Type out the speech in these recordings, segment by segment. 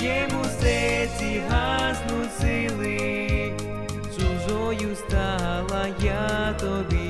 моєму серці гаснуть сили, чужою стала я тобі.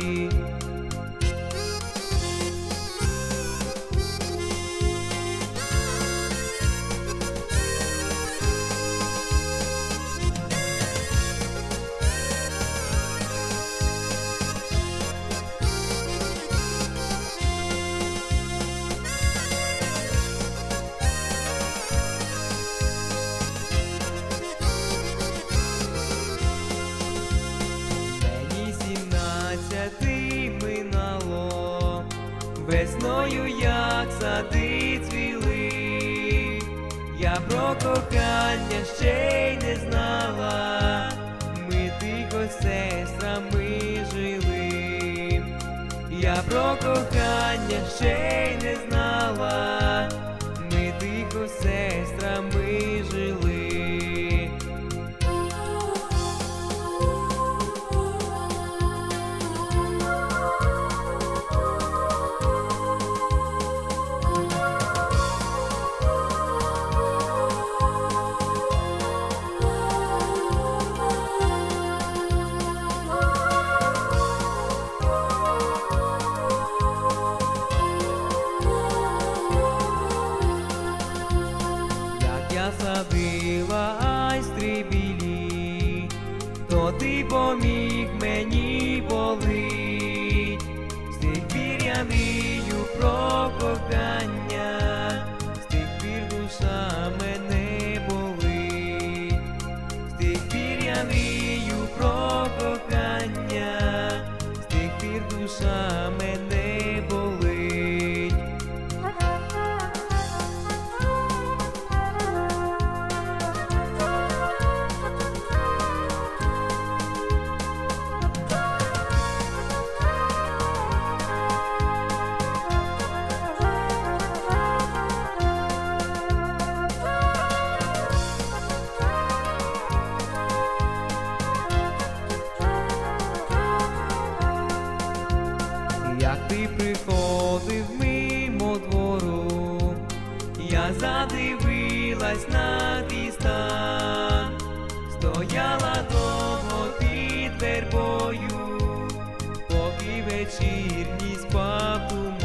Минало, весною, як сади цвіли, я про кохання ще й не знала, ми тихо з сестрами жили, я про кохання ще й не знала, ми тихо з сестрами жили. Я садила айстри білі, то ти поміг мені полить. З тих пір я мрію про кохання, з тих пір душа мене болить. З тих пір я мрію про кохання, з тих пір душа мене болить. Як ти приходив мимо двору, я задивилась на твій стан, стояла довго під вербою, поки вечірній спав туман.